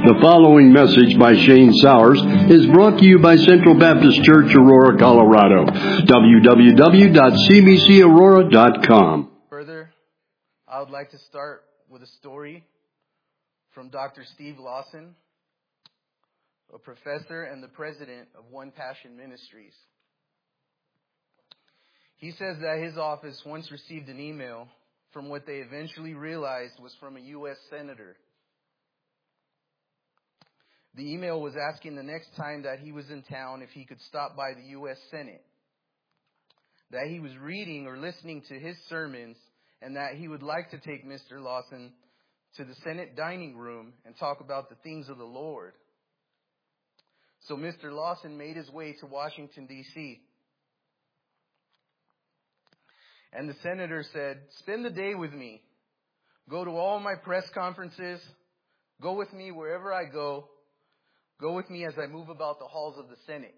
The following message by Shane Sowers is brought to you by Central Baptist Church, Aurora, Colorado. www.cbcaurora.com. Further, I would like to start with a story from Dr. Steve Lawson, a professor and the president of One Passion Ministries. He says that his office once received an email from what they eventually realized was from a U.S. senator. The email was asking the next time that he was in town if he could stop by the U.S. Senate, that he was reading or listening to his sermons, and that he would like to take Mr. Lawson to the Senate dining room and talk about the things of the Lord. So Mr. Lawson made his way to Washington, D.C. And the senator said, "Spend the day with me. Go to all my press conferences. Go with me wherever I go. Go with me as I move about the halls of the Senate."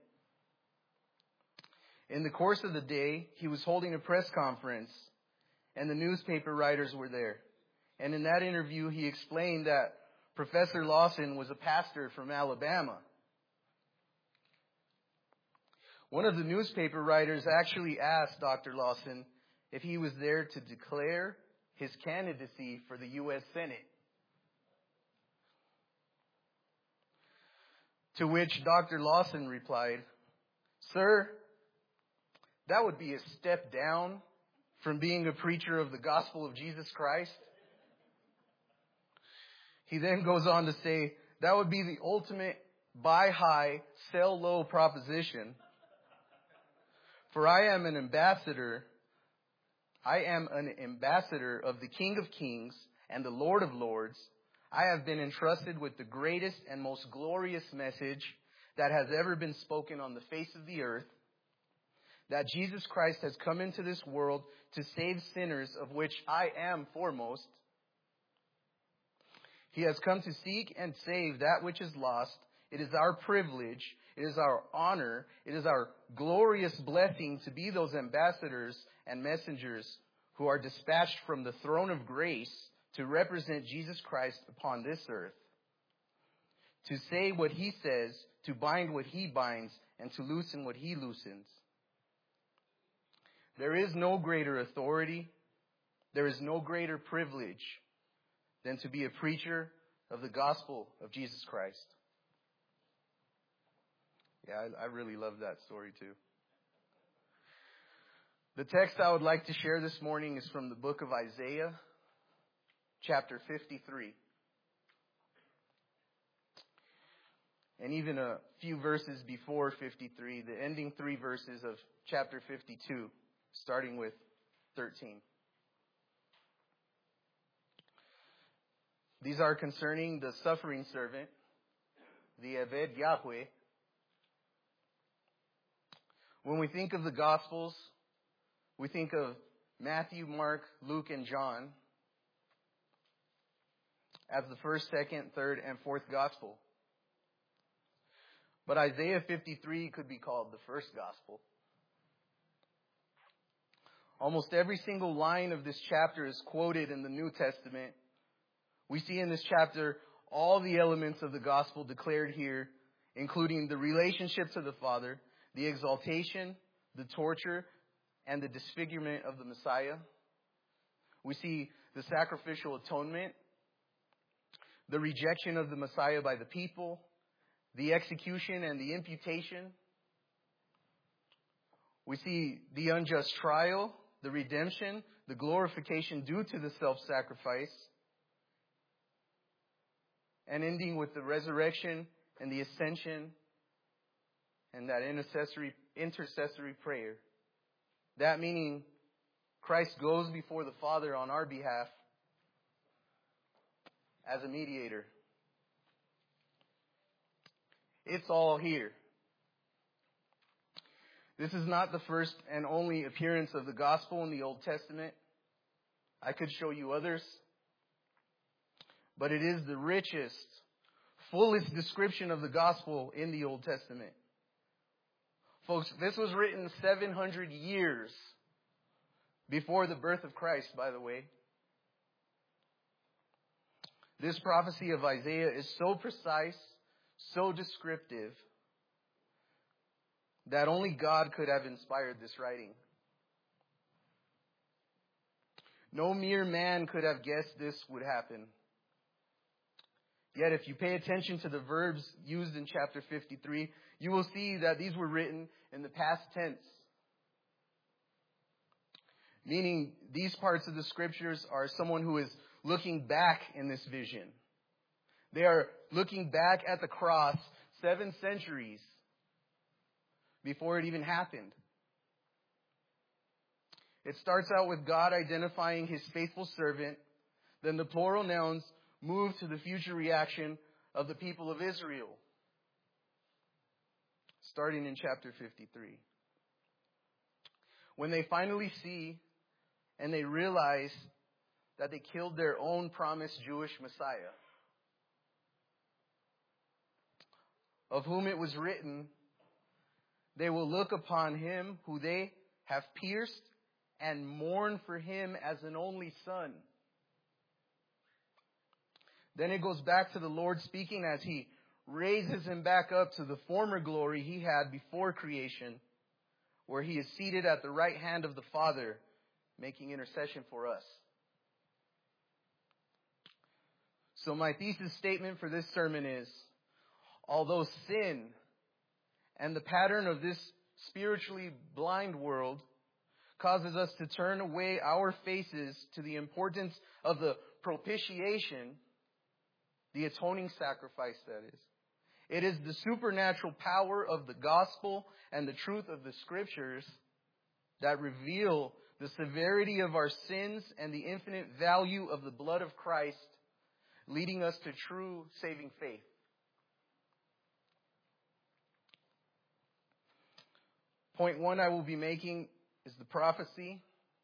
In the course of the day, he was holding a press conference, and the newspaper writers were there. And in that interview, he explained that Professor Lawson was a pastor from Alabama. One of the newspaper writers actually asked Dr. Lawson if he was there to declare his candidacy for the U.S. Senate. To which Dr. Lawson replied, "Sir, that would be a step down from being a preacher of the gospel of Jesus Christ." He then goes on to say, "That would be the ultimate buy high, sell low proposition. For I am an ambassador of the King of Kings and the Lord of Lords. I have been entrusted with the greatest and most glorious message that has ever been spoken on the face of the earth, that Jesus Christ has come into this world to save sinners, of which I am foremost. He has come to seek and save that which is lost. It is our privilege, it is our honor, it is our glorious blessing to be those ambassadors and messengers who are dispatched from the throne of grace to represent Jesus Christ upon this earth, to say what He says, to bind what He binds, and to loosen what He loosens. There is no greater authority, there is no greater privilege than to be a preacher of the gospel of Jesus Christ." Yeah, I really love that story too. The text I would like to share this morning is from the book of Isaiah, chapter 53. And even a few verses before 53, the ending 3 verses of chapter 52, starting with 13. These are concerning the suffering servant, the Eved Yahweh. When we think of the Gospels, we think of Matthew, Mark, Luke, and John as the first, second, third, and fourth Gospel. But Isaiah 53 could be called the first Gospel. Almost every single line of this chapter is quoted in the New Testament. We see in this chapter all the elements of the Gospel declared here, including the relationship to the Father, the exaltation, the torture, and the disfigurement of the Messiah. We see the sacrificial atonement, the rejection of the Messiah by the people, the execution and the imputation. We see the unjust trial, the redemption, the glorification due to the self-sacrifice, and ending with the resurrection and the ascension and that intercessory prayer. That meaning Christ goes before the Father on our behalf as a mediator. It's all here. This is not the first and only appearance of the gospel in the Old Testament. I could show you others. But it is the richest, fullest description of the gospel in the Old Testament. Folks, this was written 700 years before the birth of Christ, by the way. This prophecy of Isaiah is so precise, so descriptive, that only God could have inspired this writing. No mere man could have guessed this would happen. Yet if you pay attention to the verbs used in chapter 53, you will see that these were written in the past tense. Meaning these parts of the scriptures are someone who is looking back in this vision. They are looking back at the cross 7 centuries before it even happened. It starts out with God identifying His faithful servant. Then the plural nouns move to the future reaction of the people of Israel, starting in chapter 53. When they finally see and they realize that they killed their own promised Jewish Messiah, of whom it was written, they will look upon Him who they have pierced and mourn for Him as an only son. Then it goes back to the Lord speaking as He raises Him back up to the former glory He had before creation, where He is seated at the right hand of the Father, making intercession for us. So my thesis statement for this sermon is, although sin and the pattern of this spiritually blind world causes us to turn away our faces to the importance of the propitiation, the atoning sacrifice, that is. It is the supernatural power of the gospel and the truth of the scriptures that reveal the severity of our sins and the infinite value of the blood of Christ, leading us to true saving faith. Point 1 I will be making is the prophecy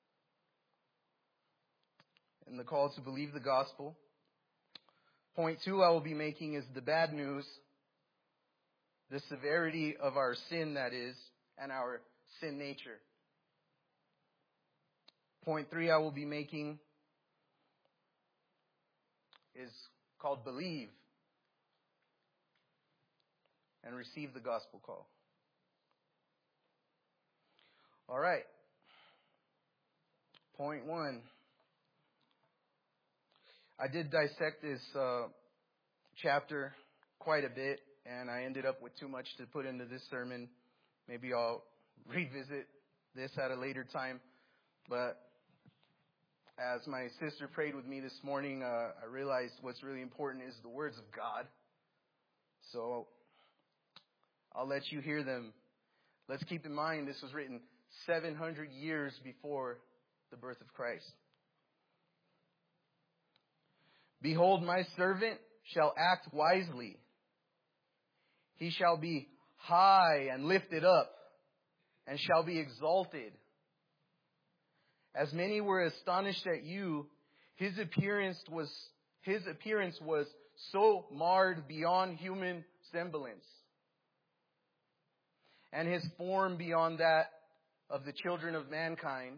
and the call to believe the gospel. Point 2 I will be making is the bad news, the severity of our sin, that is, and our sin nature. Point 3 I will be making is called believe and receive the gospel call. All right. Point 1. I did dissect this chapter quite a bit, and I ended up with too much to put into this sermon. Maybe I'll revisit this at a later time. But as my sister prayed with me this morning, I realized what's really important is the words of God. So I'll let you hear them. Let's keep in mind this was written 700 years before the birth of Christ. Behold, my servant shall act wisely. He shall be high and lifted up, and shall be exalted. As many were astonished at you, his appearance was so marred beyond human semblance, and his form beyond that of the children of mankind.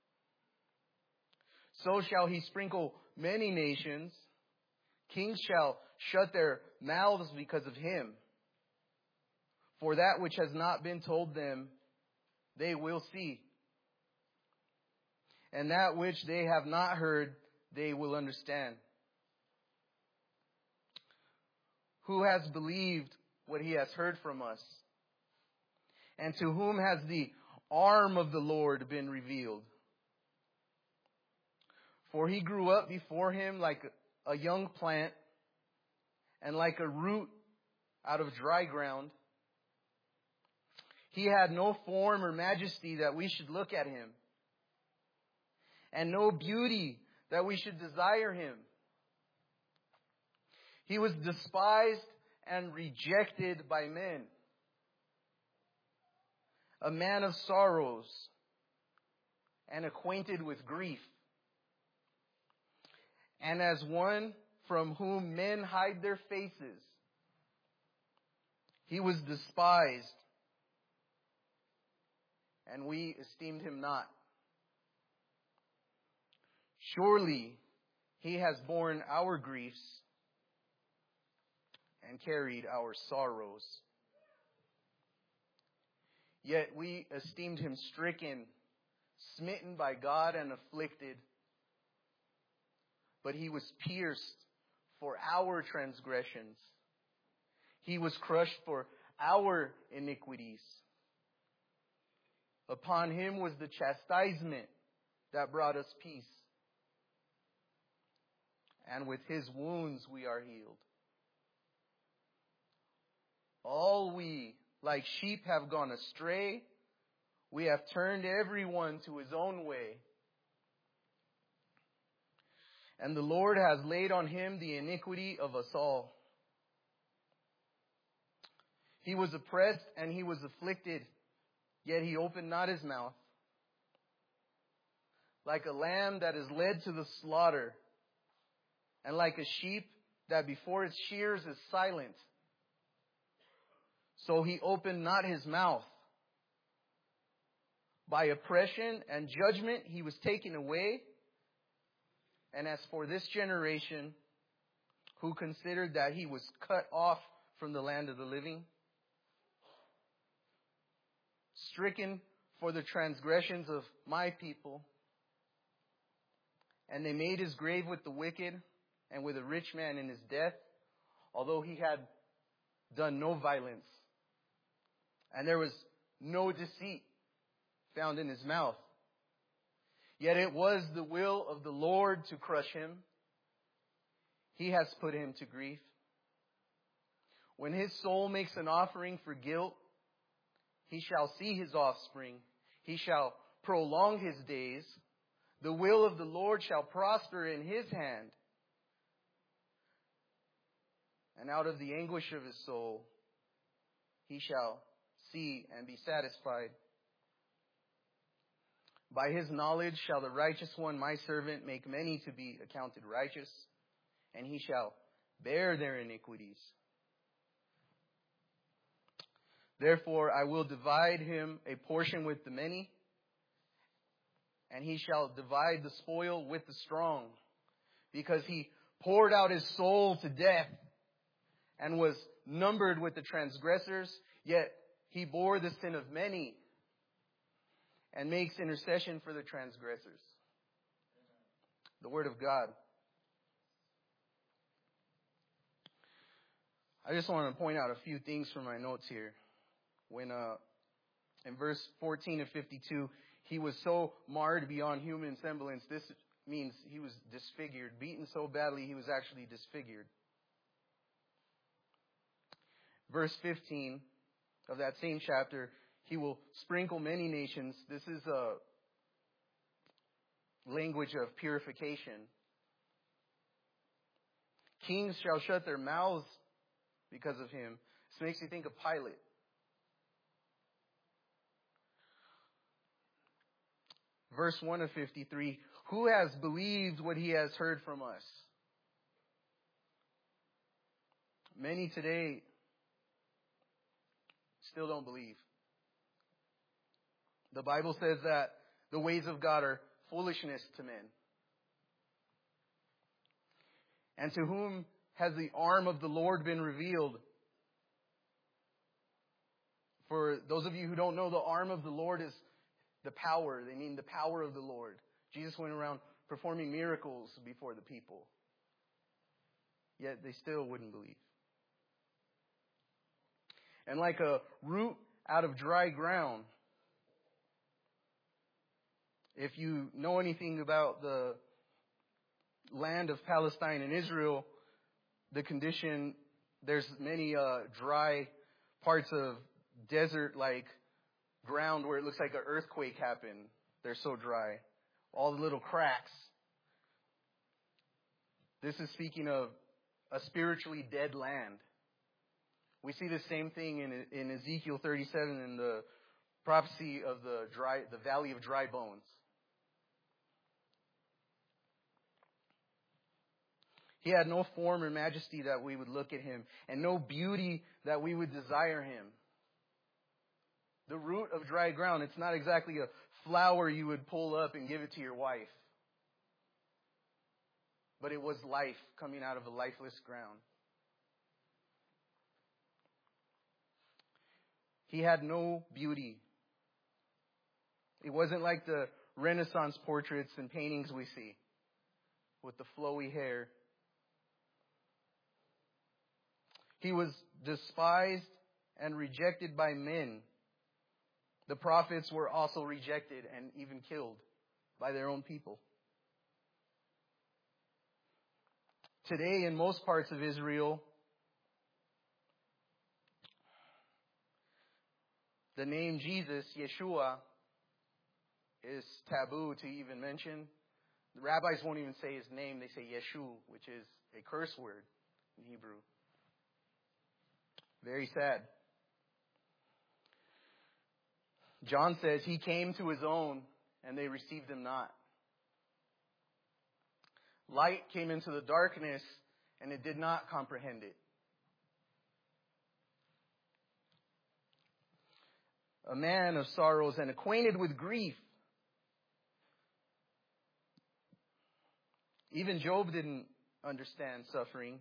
So shall he sprinkle many nations. Kings shall shut their mouths because of him. For that which has not been told them, they will see. And that which they have not heard, they will understand. Who has believed what he has heard from us? And to whom has the arm of the Lord been revealed? For he grew up before him like a young plant, and like a root out of dry ground. He had no form or majesty that we should look at him, and no beauty that we should desire him. He was despised and rejected by men, a man of sorrows and acquainted with grief. And as one from whom men hide their faces, he was despised, and we esteemed him not. Surely he has borne our griefs and carried our sorrows. Yet we esteemed him stricken, smitten by God, and afflicted. But he was pierced for our transgressions. He was crushed for our iniquities. Upon him was the chastisement that brought us peace. And with his wounds we are healed. All we, like sheep, have gone astray. We have turned everyone to his own way. And the Lord has laid on him the iniquity of us all. He was oppressed and he was afflicted, yet he opened not his mouth. Like a lamb that is led to the slaughter, and like a sheep that before its shears is silent, so he opened not his mouth. By oppression and judgment he was taken away. And as for this generation, who considered that he was cut off from the land of the living, stricken for the transgressions of my people, and they made his grave with the wicked and with a rich man in his death, although he had done no violence, and there was no deceit found in his mouth. Yet it was the will of the Lord to crush him. He has put him to grief. When his soul makes an offering for guilt, he shall see his offspring. He shall prolong his days. The will of the Lord shall prosper in his hand. And out of the anguish of his soul, he shall see and be satisfied. By his knowledge shall the righteous one, my servant, make many to be accounted righteous, and he shall bear their iniquities. Therefore I will divide him a portion with the many, and he shall divide the spoil with the strong, because he poured out his soul to death and was numbered with the transgressors, yet he bore the sin of many and makes intercession for the transgressors. The word of God. I just want to point out a few things from my notes here. When in verse 14 of 52, he was so marred beyond human semblance. This means he was disfigured, beaten so badly he was actually disfigured. Verse 15 of that same chapter, he will sprinkle many nations. This is a language of purification. Kings shall shut their mouths because of him. This makes you think of Pilate. Verse 1 of 53, who has believed what he has heard from us? Many today still don't believe. The Bible says that the ways of God are foolishness to men. And to whom has the arm of the Lord been revealed? For those of you who don't know, the arm of the Lord is the power. They mean the power of the Lord. Jesus went around performing miracles before the people. Yet they still wouldn't believe. And like a root out of dry ground, if you know anything about the land of Palestine and Israel, the condition, there's many dry parts of desert-like ground where it looks like an earthquake happened. They're so dry. All the little cracks. This is speaking of a spiritually dead land. We see the same thing in Ezekiel 37 in the prophecy of the valley of dry bones. He had no form or majesty that we would look at him, and no beauty that we would desire him. The root of dry ground, it's not exactly a flower you would pull up and give it to your wife. But it was life coming out of a lifeless ground. He had no beauty. It wasn't like the Renaissance portraits and paintings we see with the flowy hair. He was despised and rejected by men. The prophets were also rejected and even killed by their own people. Today, in most parts of Israel, the name Jesus, Yeshua, is taboo to even mention. The rabbis won't even say his name. They say Yeshu, which is a curse word in Hebrew. Very sad. John says he came to his own and they received him not. Light came into the darkness and it did not comprehend it. A man of sorrows and acquainted with grief. Even Job didn't understand suffering.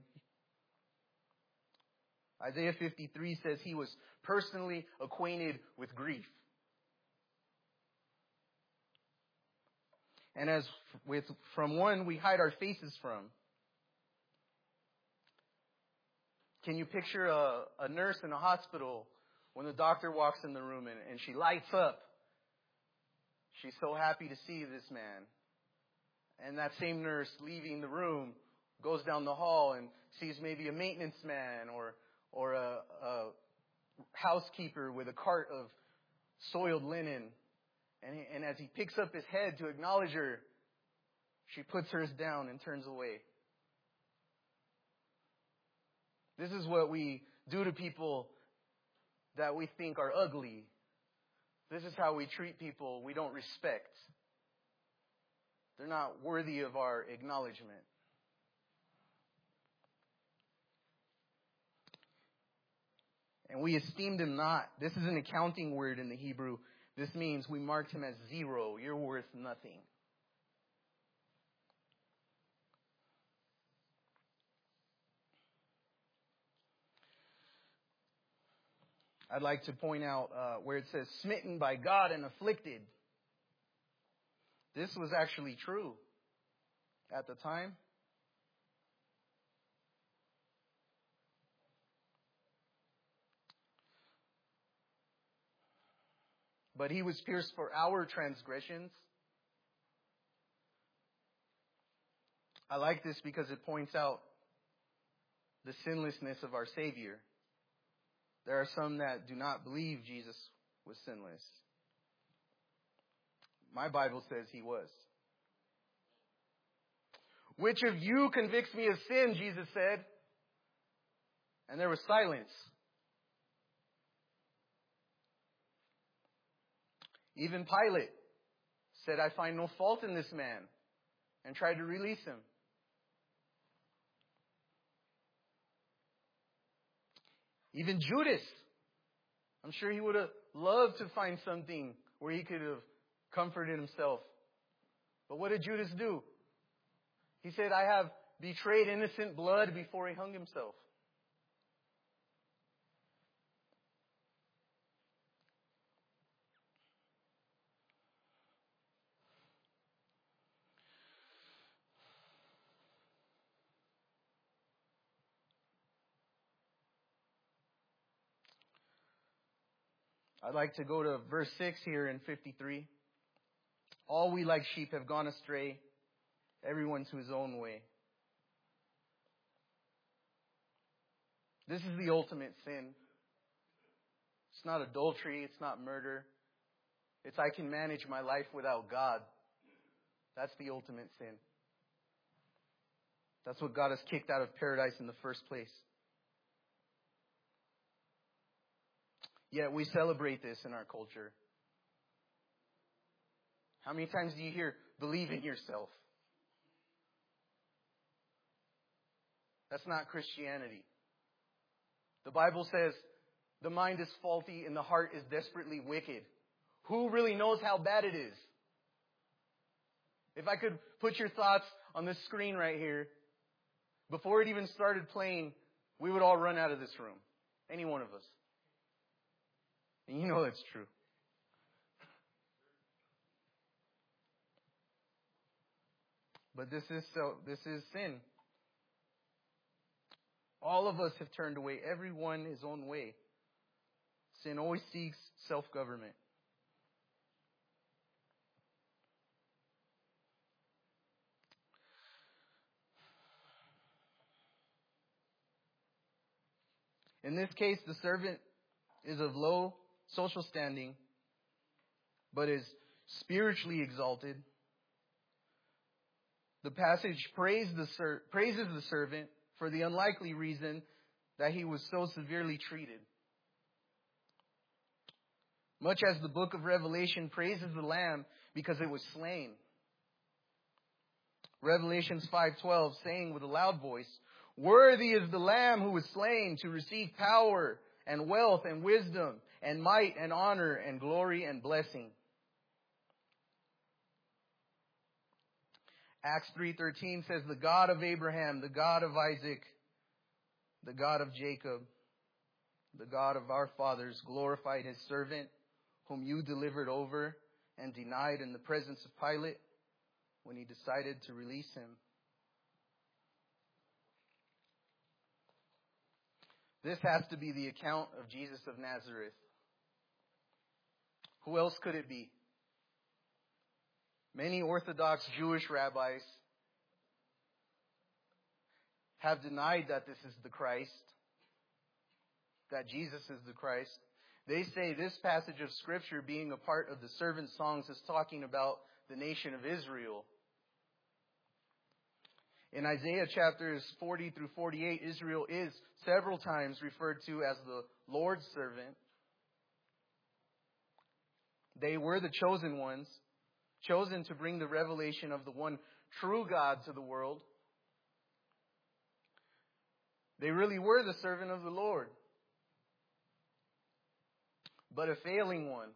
Isaiah 53 says he was personally acquainted with grief. And as with from one we hide our faces from. Can you picture a nurse in a hospital when the doctor walks in the room and she lights up? She's so happy to see this man. And that same nurse leaving the room goes down the hall and sees maybe a maintenance man or a housekeeper with a cart of soiled linen. And as he picks up his head to acknowledge her, she puts hers down and turns away. This is what we do to people that we think are ugly. This is how we treat people we don't respect. They're not worthy of our acknowledgement. And we esteemed him not. This is an accounting word in the Hebrew. This means we marked him as zero. You're worth nothing. I'd like to point out where it says smitten by God and afflicted. This was actually true at the time. But he was pierced for our transgressions. I like this because it points out the sinlessness of our Savior. There are some that do not believe Jesus was sinless. My Bible says he was. Which of you convicts me of sin, Jesus said. And there was silence. Even Pilate said, I find no fault in this man, and tried to release him. Even Judas, I'm sure he would have loved to find something where he could have comforted himself. But what did Judas do? He said, I have betrayed innocent blood before he hung himself. I'd like to go to verse 6 here in 53. All we like sheep have gone astray, everyone to his own way. This is the ultimate sin. It's not adultery, it's not murder. It's I can manage my life without God. That's the ultimate sin. That's what got us kicked out of paradise in the first place. Yet we celebrate this in our culture. How many times do you hear, believe in yourself? That's not Christianity. The Bible says, the mind is faulty and the heart is desperately wicked. Who really knows how bad it is? If I could put your thoughts on this screen right here, before it even started playing, we would all run out of this room. Any one of us. And you know it's true. But this is sin. All of us have turned away, everyone his own way. Sin always seeks self-government. In this case, the servant is of low social standing, but is spiritually exalted. The passage praises the servant for the unlikely reason that he was so severely treated. Much as the book of Revelation praises the Lamb because it was slain. Revelations 5:12 saying with a loud voice, "Worthy is the Lamb who was slain to receive power and wealth and wisdom and might and honor and glory and blessing." Acts 3:13 says, "The God of Abraham, the God of Isaac, the God of Jacob, the God of our fathers glorified his servant, whom you delivered over and denied in the presence of Pilate when he decided to release him." This has to be the account of Jesus of Nazareth. Who else could it be? Many Orthodox Jewish rabbis have denied that this is the Christ, that Jesus is the Christ. They say this passage of Scripture, being a part of the servant songs, is talking about the nation of Israel. In Isaiah chapters 40 through 48, Israel is several times referred to as the Lord's servant. They were the chosen ones, chosen to bring the revelation of the one true God to the world. They really were the servant of the Lord, but a failing one,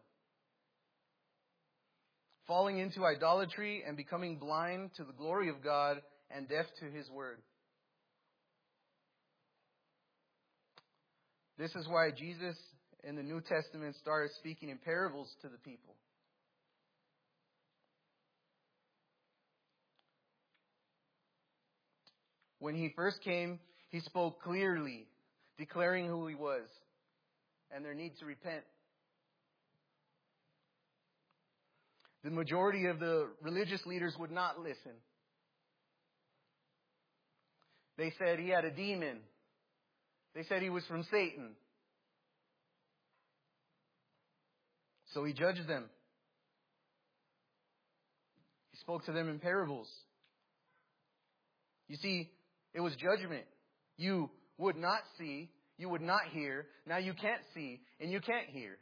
falling into idolatry and becoming blind to the glory of God and deaf to His word. This is why Jesus in the New Testament started speaking in parables to the people. When He first came, He spoke clearly, declaring who He was and their need to repent. The majority of the religious leaders would not listen. They said He had a demon. They said He was from Satan. So He judged them. He spoke to them in parables. You see, it was judgment. You would not see, you would not hear, now you can't see and you can't hear.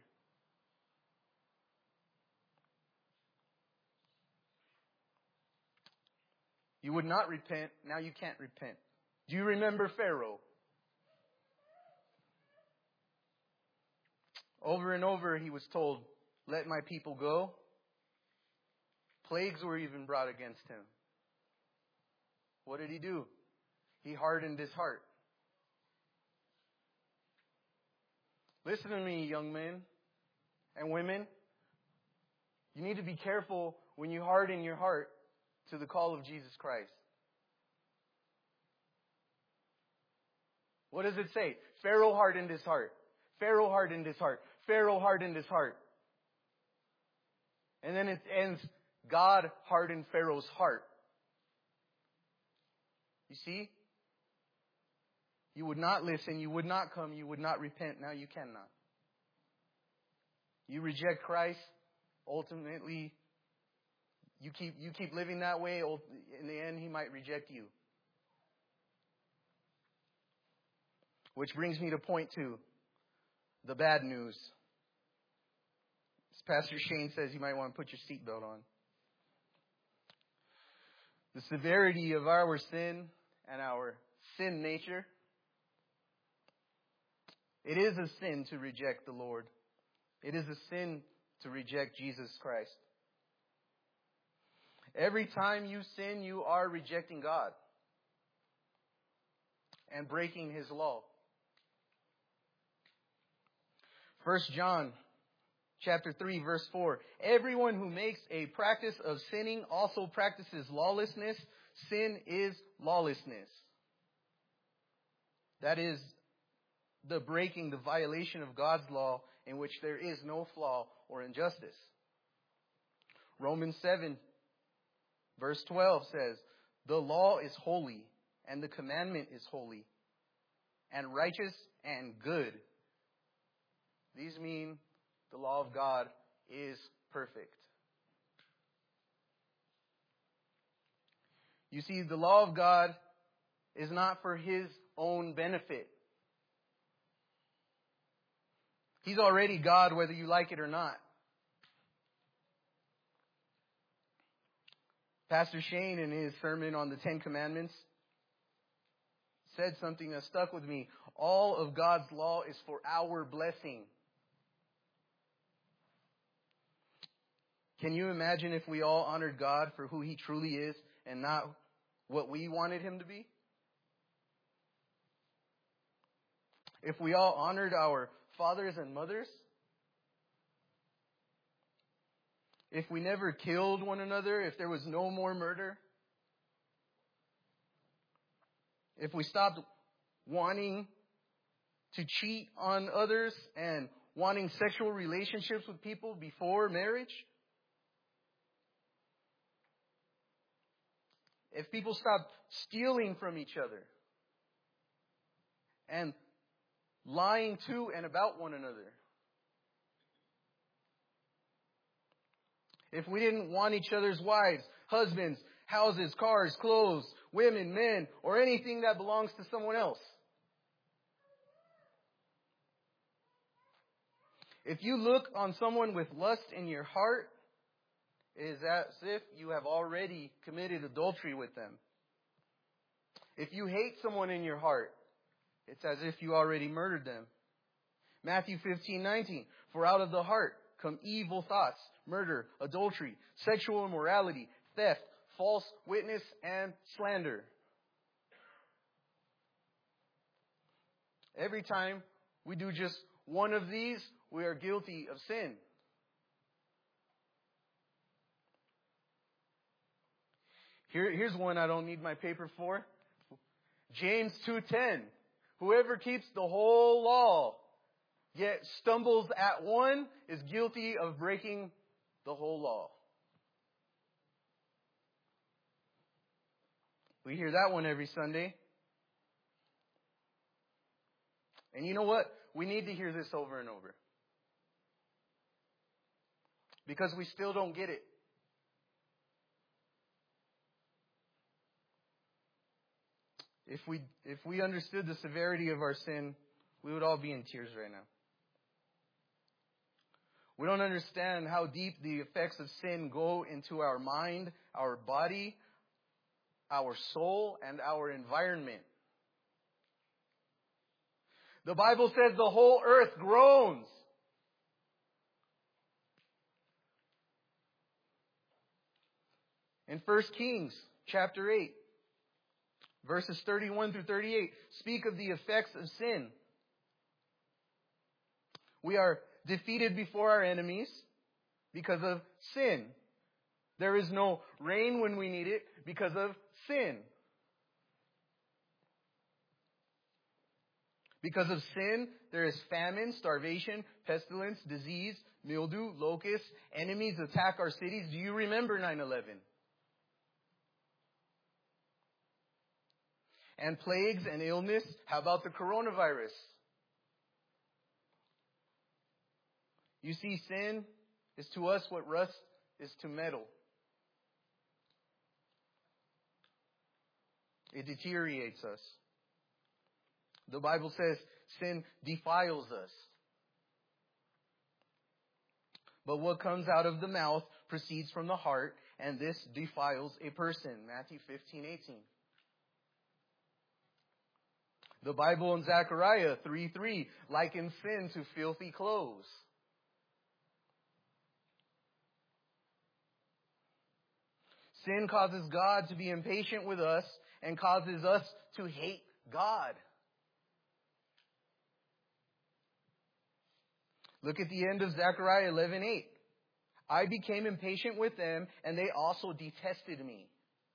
You would not repent, now you can't repent. Do you remember Pharaoh? Over and over he was told, "Let my people go." Plagues were even brought against him. What did he do? He hardened his heart. Listen to me, young men and women. You need to be careful when you harden your heart to the call of Jesus Christ. What does it say? Pharaoh hardened his heart. Pharaoh hardened his heart. Pharaoh hardened his heart. And then it ends, God hardened Pharaoh's heart. You see? You would not listen. You would not come. You would not repent. Now you cannot. You reject Christ. Ultimately, you keep living that way. In the end, He might reject you. Which brings me to point 2. The bad news. As Pastor Shane says, you might want to put your seatbelt on. The severity of our sin and our sin nature. It is a sin to reject the Lord. It is a sin to reject Jesus Christ. Every time you sin, you are rejecting God and breaking His law. 1 John chapter 3, verse 4. Everyone who makes a practice of sinning also practices lawlessness. Sin is lawlessness. That is the breaking, the violation of God's law in which there is no flaw or injustice. Romans 7, verse 12 says, the law is holy, and the commandment is holy, and righteous and good. These mean the law of God is perfect. You see, the law of God is not for His own benefit. He's already God, whether you like it or not. Pastor Shane, in his sermon on the Ten Commandments, said something that stuck with me. All of God's law is for our blessing. Can you imagine if we all honored God for who He truly is and not what we wanted Him to be? If we all honored our fathers and mothers? If we never killed one another? If there was no more murder? If we stopped wanting to cheat on others and wanting sexual relationships with people before marriage? If people stopped stealing from each other and lying to and about one another? If we didn't want each other's wives, husbands, houses, cars, clothes, women, men, or anything that belongs to someone else? If you look on someone with lust in your heart, it is as if you have already committed adultery with them. If you hate someone in your heart, it's as if you already murdered them. Matthew 15:19. For out of the heart come evil thoughts, murder, adultery, sexual immorality, theft, false witness, and slander. Every time we do just one of these, we are guilty of sin. Here's one I don't need my paper for. James 2:10. Whoever keeps the whole law, yet stumbles at one, is guilty of breaking the whole law. We hear that one every Sunday. And you know what? We need to hear this over and over. Because we still don't get it. If we understood the severity of our sin, we would all be in tears right now. We don't understand how deep the effects of sin go into our mind, our body, our soul, and our environment. The Bible says the whole earth groans. In 1 Kings chapter 8, verses 31 through 38, speak of the effects of sin. We are defeated before our enemies because of sin. There is no rain when we need it because of sin. Because of sin, there is famine, starvation, pestilence, disease, mildew, locusts. Enemies attack our cities. Do you remember 9/11? And plagues and illness. How about the coronavirus? You see, sin is to us what rust is to metal. It deteriorates us. The Bible says sin defiles us. But what comes out of the mouth proceeds from the heart, and this defiles a person. Matthew 15:18. The Bible in Zechariah 3:3 likens sin to filthy clothes. Sin causes God to be impatient with us and causes us to hate God. Look at the end of Zechariah 11:8. I became impatient with them, and they also detested me.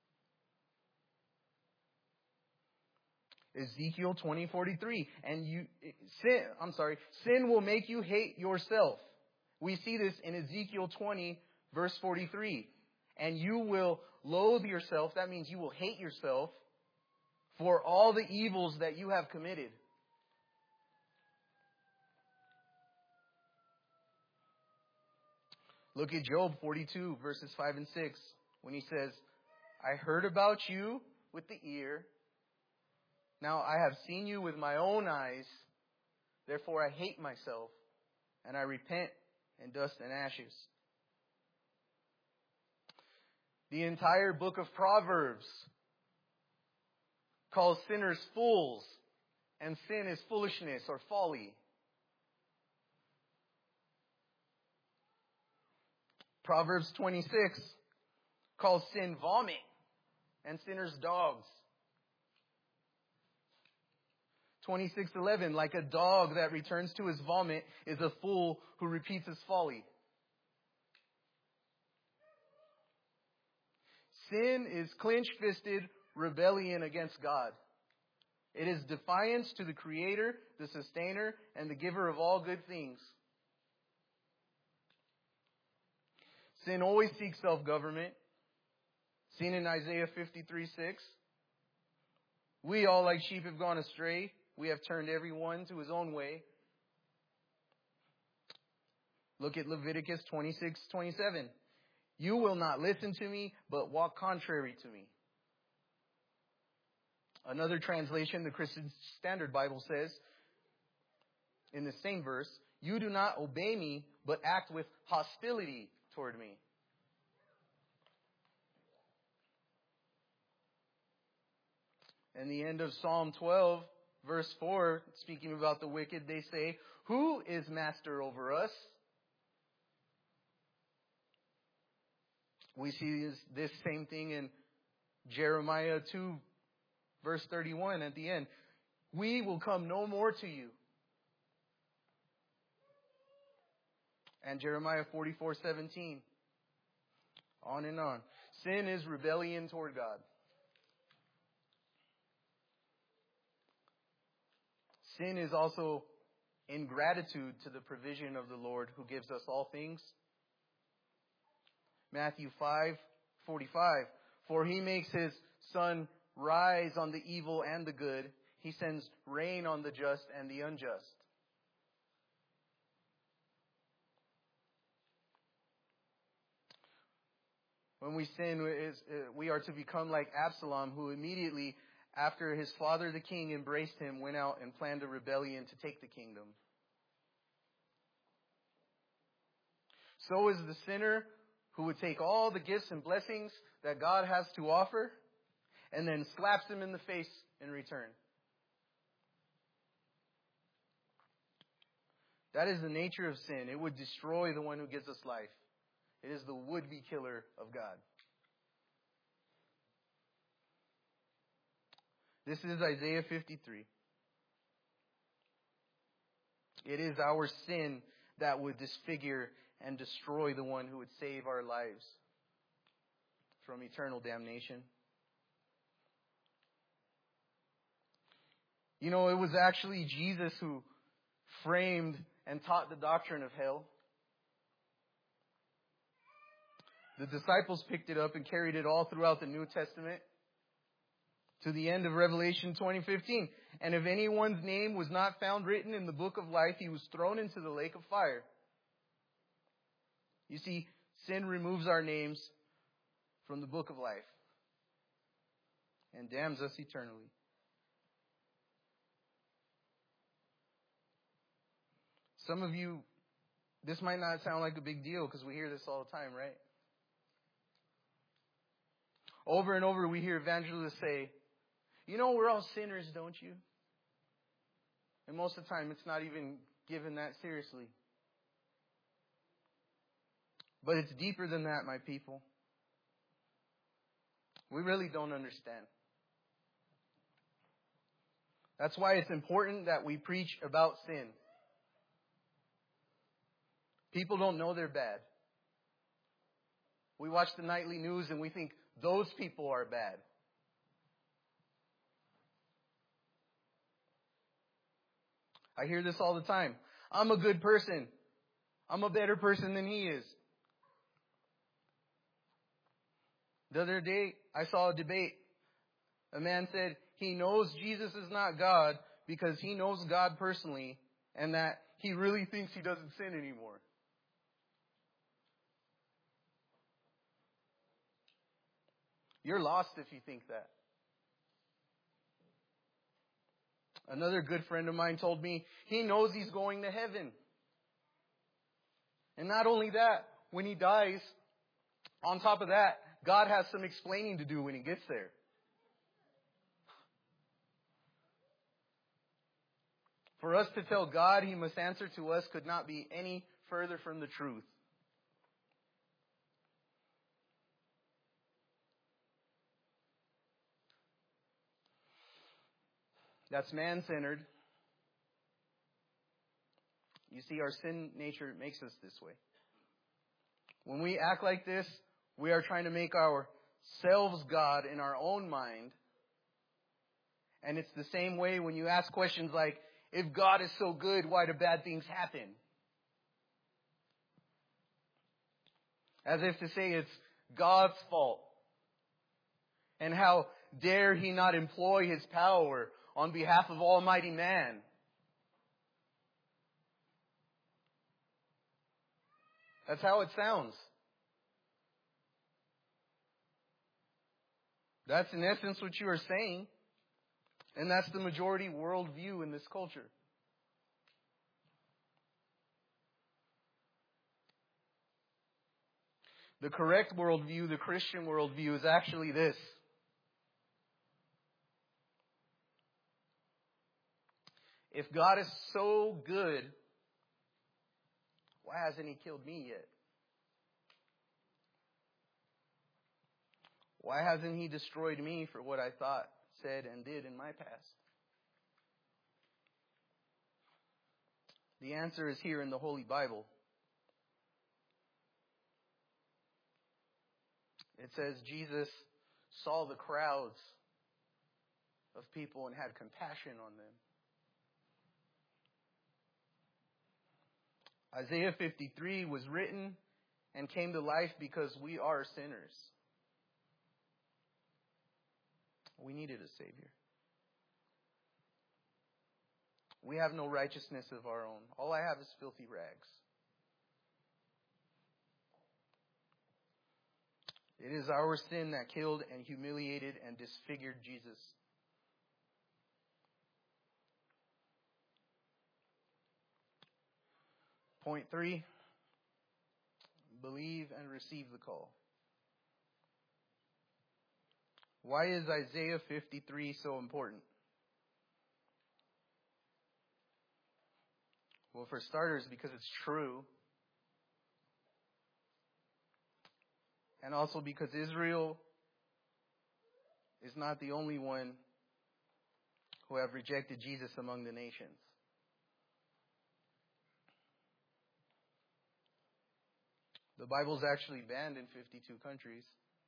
Ezekiel 20:43. And sin will make you hate yourself. We see this in Ezekiel 20, verse 43. And you will loathe yourself. That means you will hate yourself for all the evils that you have committed. Look at Job 42, verses 5 and 6, when he says, I heard about you with the ear. Now I have seen you with my own eyes. Therefore I hate myself, and I repent in dust and ashes. The entire book of Proverbs calls sinners fools, and sin is foolishness or folly. Proverbs 26 calls sin vomit and sinners dogs. 26:11, like a dog that returns to his vomit is a fool who repeats his folly. Sin is clench-fisted rebellion against God. It is defiance to the Creator, the Sustainer, and the Giver of all good things. Sin always seeks self-government. Seen in Isaiah 53:6. We all like sheep have gone astray. We have turned every one to his own way. Look at Leviticus 26:27. You will not listen to me, but walk contrary to me. Another translation, the Christian Standard Bible says, in the same verse, you do not obey me, but act with hostility toward me. And the end of Psalm 12, verse 4, speaking about the wicked, they say, who is master over us? We see this same thing in Jeremiah 2, verse 31 at the end. We will come no more to you. And Jeremiah 44:17. On and on. Sin is rebellion toward God. Sin is also ingratitude to the provision of the Lord who gives us all things. Matthew 5:45. For he makes his sun rise on the evil and the good. He sends rain on the just and the unjust. When we sin, we are to become like Absalom, who immediately, after his father the king embraced him, went out and planned a rebellion to take the kingdom. So is the sinner who would take all the gifts and blessings that God has to offer and then slaps him in the face in return. That is the nature of sin. It would destroy the one who gives us life. It is the would-be killer of God. This is Isaiah 53. It is our sin that would disfigure and destroy the one who would save our lives from eternal damnation. You know, it was actually Jesus who framed and taught the doctrine of hell. The disciples picked it up and carried it all throughout the New Testament to the end of Revelation 20:15. And if anyone's name was not found written in the book of life, he was thrown into the lake of fire. You see, sin removes our names from the book of life and damns us eternally. Some of you, this might not sound like a big deal because we hear this all the time, right? Over and over we hear evangelists say, you know, we're all sinners, don't you? And most of the time it's not even given that seriously. But it's deeper than that, my people. We really don't understand. That's why it's important that we preach about sin. People don't know they're bad. We watch the nightly news and we think those people are bad. I hear this all the time. I'm a good person. I'm a better person than he is. The other day, I saw a debate. A man said he knows Jesus is not God because he knows God personally and that he really thinks he doesn't sin anymore. You're lost if you think that. Another good friend of mine told me he knows he's going to heaven. And not only that, when he dies, on top of that, God has some explaining to do when he gets there. For us to tell God he must answer to us could not be any further from the truth. That's man-centered. You see, our sin nature makes us this way. When we act like this, we are trying to make ourselves God in our own mind. And it's the same way when you ask questions like, if God is so good, why do bad things happen? As if to say it's God's fault. And how dare he not employ his power on behalf of almighty man? That's how it sounds. That's in essence what you are saying. And that's the majority worldview in this culture. The correct worldview, the Christian worldview, is actually this. If God is so good, why hasn't he killed me yet? Why hasn't he destroyed me for what I thought, said, and did in my past? The answer is here in the Holy Bible. It says Jesus saw the crowds of people and had compassion on them. Isaiah 53 was written and came to life because we are sinners. We needed a Savior. We have no righteousness of our own. All I have is filthy rags. It is our sin that killed and humiliated and disfigured Jesus. Point 3, believe and receive the call. Why is Isaiah 53 so important? Well, for starters, because it's true. And also because Israel is not the only one who have rejected Jesus among the nations. The Bible is actually banned in 52 countries.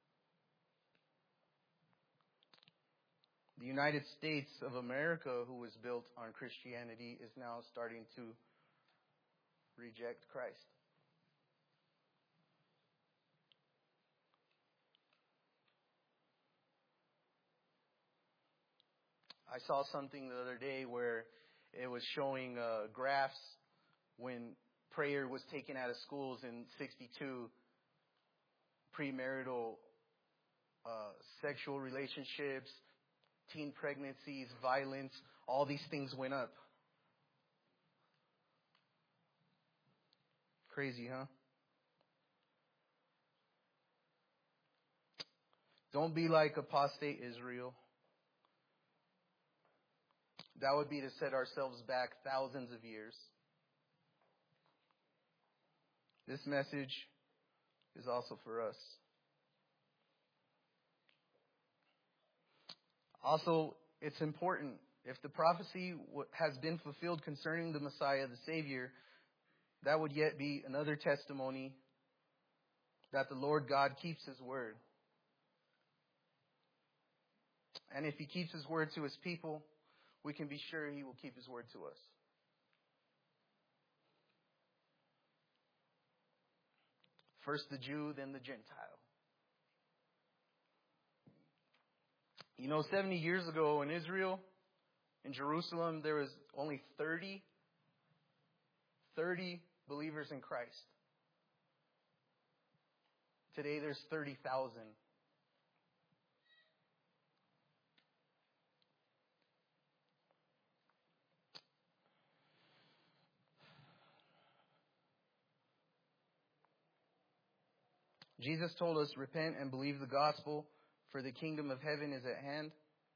The United States of America, who was built on Christianity, is now starting to reject Christ. I saw something the other day where it was showing graphs when prayer was taken out of schools in 62, premarital sexual relationships, teen pregnancies, violence, all these things went up. Crazy, huh? Don't be like apostate Israel. That would be to set ourselves back thousands of years. This message is also for us. Also, it's important. If the prophecy has been fulfilled concerning the Messiah, the Savior, that would yet be another testimony that the Lord God keeps His word. And if He keeps His word to His people, we can be sure He will keep His word to us. First the Jew, then the Gentile. 70 years ago in Israel, in Jerusalem, there was only 30 believers in Christ. Today there's 30,000. Jesus told us, repent and believe the gospel, for the kingdom of heaven is at hand.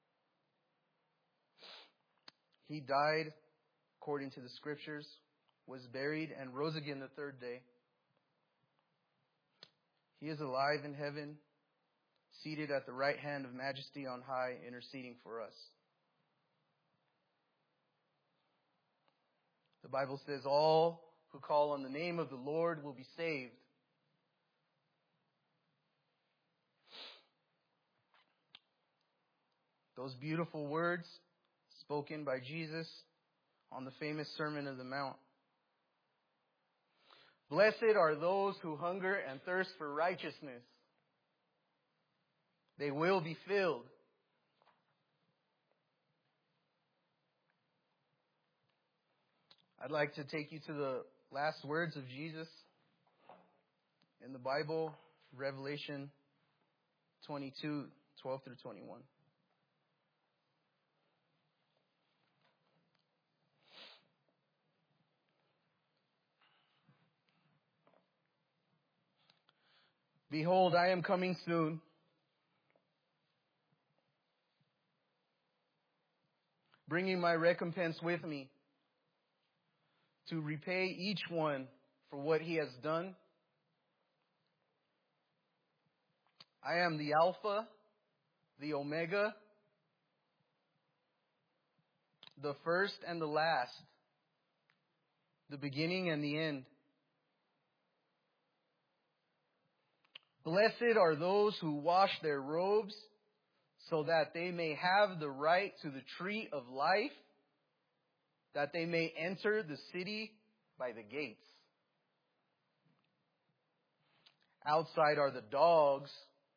He died according to the scriptures, was buried, and rose again the third day. He is alive in heaven, seated at the right hand of majesty on high, interceding for us. The Bible says all who call on the name of the Lord will be saved. Those beautiful words spoken by Jesus on the famous Sermon on the Mount. Blessed are those who hunger and thirst for righteousness. They will be filled. I'd like to take you to the last words of Jesus in the Bible, Revelation 22, 12 through 21. Behold, I am coming soon. Bringing my recompense with me to repay each one for what he has done. I am the Alpha, the Omega, the first and the last, the beginning and the end. Blessed are those who wash their robes, so that they may have the right to the tree of life, that they may enter the city by the gates. Outside are the dogs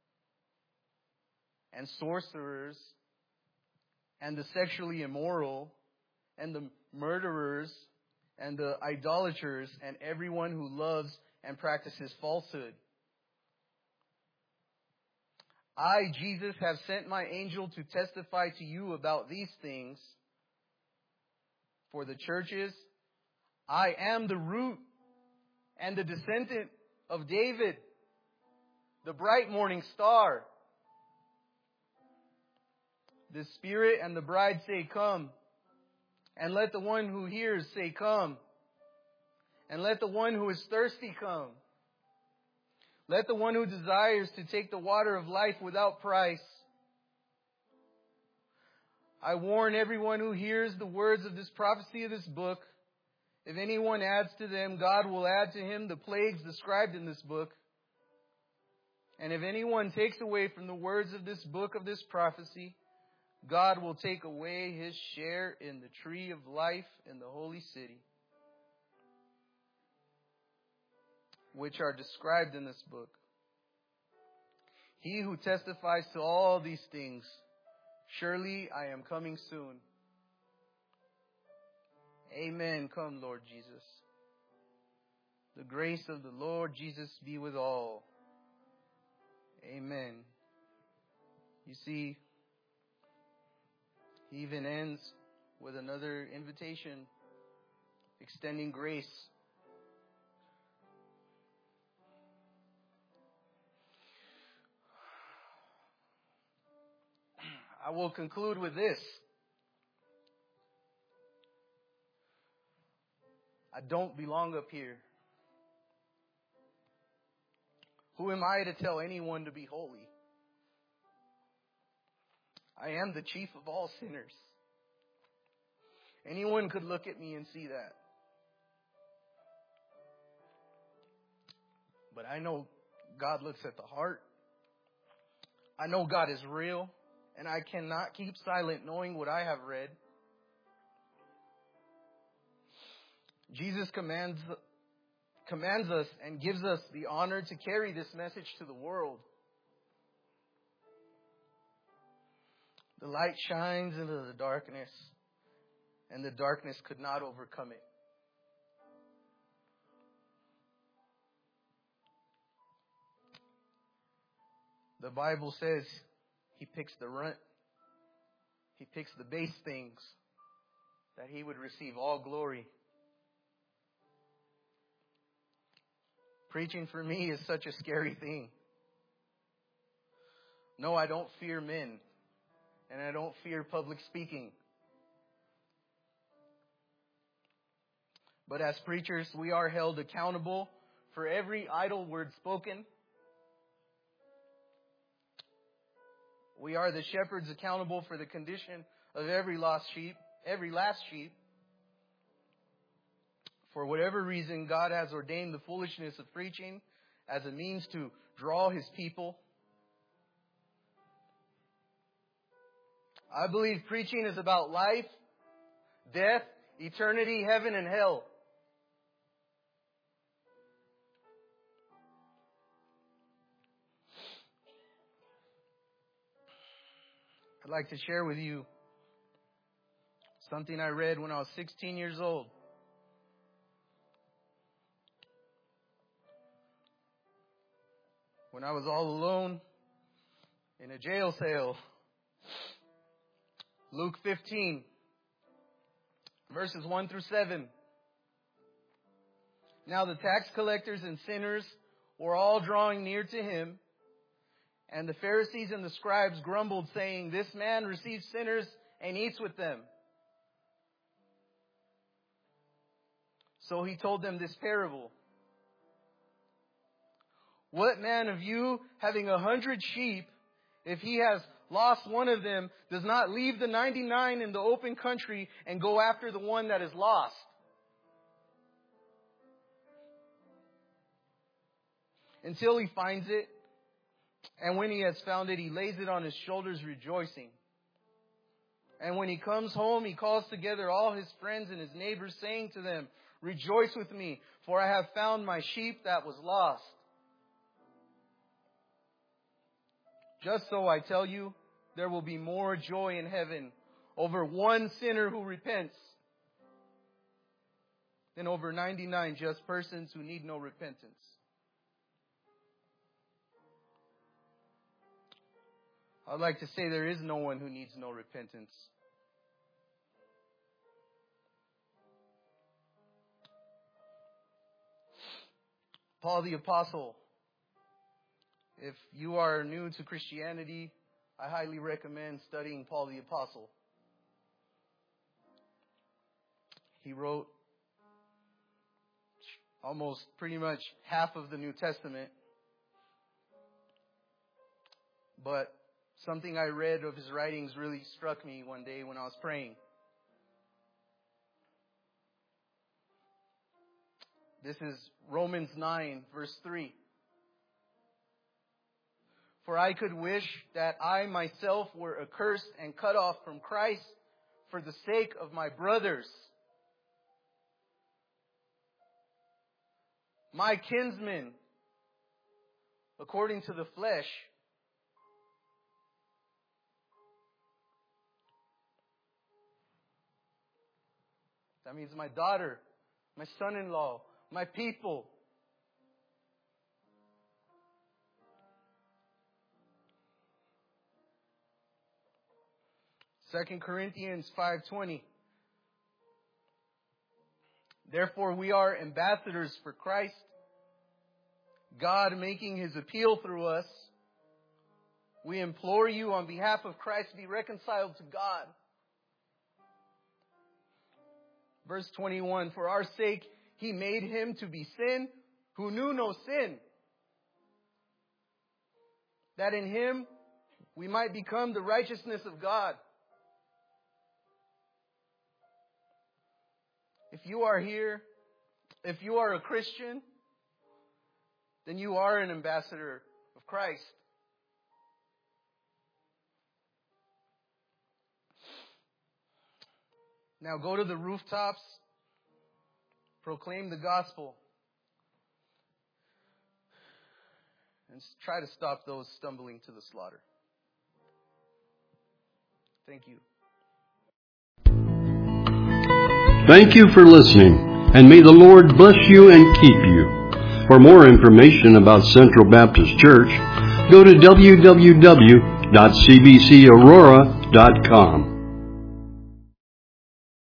and sorcerers and the sexually immoral and the murderers and the idolaters and everyone who loves and practices falsehood. I, Jesus, have sent my angel to testify to you about these things. For the churches, I am the root and the descendant of David, the bright morning star. The Spirit and the bride say, come. And let the one who hears say, come. And let the one who is thirsty come. Let the one who desires to take the water of life without price. I warn everyone who hears the words of this prophecy of this book. If anyone adds to them, God will add to him the plagues described in this book. And if anyone takes away from the words of this book of this prophecy, God will take away his share in the tree of life in the holy city, which are described in this book. He who testifies to all these things, surely I am coming soon. Amen. Come, Lord Jesus. The grace of the Lord Jesus be with all. Amen. You see, he even ends with another invitation, extending grace. I will conclude with this. I don't belong up here. Who am I to tell anyone to be holy? I am the chief of all sinners. Anyone could look at me and see that. But I know God looks at the heart. I know God is real. And I cannot keep silent knowing what I have read. Jesus commands us and gives us the honor to carry this message to the world. The light shines into the darkness, and the darkness could not overcome it. The Bible says He picks the runt. He picks the base things, that He would receive all glory. Preaching for me is such a scary thing. No, I don't fear men. And I don't fear public speaking. But as preachers, we are held accountable for every idle word spoken. We are the shepherds accountable for the condition of every lost sheep, every last sheep. For whatever reason, God has ordained the foolishness of preaching as a means to draw His people. I believe preaching is about life, death, eternity, heaven, and hell. I'd like to share with you something I read when I was 16 years old. When I was all alone in a jail cell. Luke 15, verses 1 through 7. Now the tax collectors and sinners were all drawing near to Him, and the Pharisees and the scribes grumbled, saying, "This man receives sinners and eats with them." So He told them this parable. What man of you, having 100 sheep, if he has lost one of them, does not leave the 99 in the open country and go after the one that is lost? Until he finds it. And when he has found it, he lays it on his shoulders rejoicing. And when he comes home, he calls together all his friends and his neighbors, saying to them, "Rejoice with me, for I have found my sheep that was lost." Just so I tell you, there will be more joy in heaven over one sinner who repents than over 99 just persons who need no repentance. I'd like to say there is no one who needs no repentance. Paul the Apostle. If you are new to Christianity, I highly recommend studying Paul the Apostle. He wrote almost pretty much half of the New Testament. But something I read of his writings really struck me one day when I was praying. This is Romans 9, verse 3. For I could wish that I myself were accursed and cut off from Christ for the sake of my brothers, my kinsmen, according to the flesh. That means my daughter, my son-in-law, my people. 2 Corinthians 5:20. Therefore we are ambassadors for Christ, God making His appeal through us. We implore you on behalf of Christ, be reconciled to God. Verse 21, for our sake He made Him to be sin who knew no sin, that in Him we might become the righteousness of God. If you are here, if you are a Christian, then you are an ambassador of Christ. Now go to the rooftops, proclaim the gospel, and try to stop those stumbling to the slaughter. Thank you. Thank you for listening, and may the Lord bless you and keep you. For more information about Central Baptist Church, go to www.cbcaurora.com.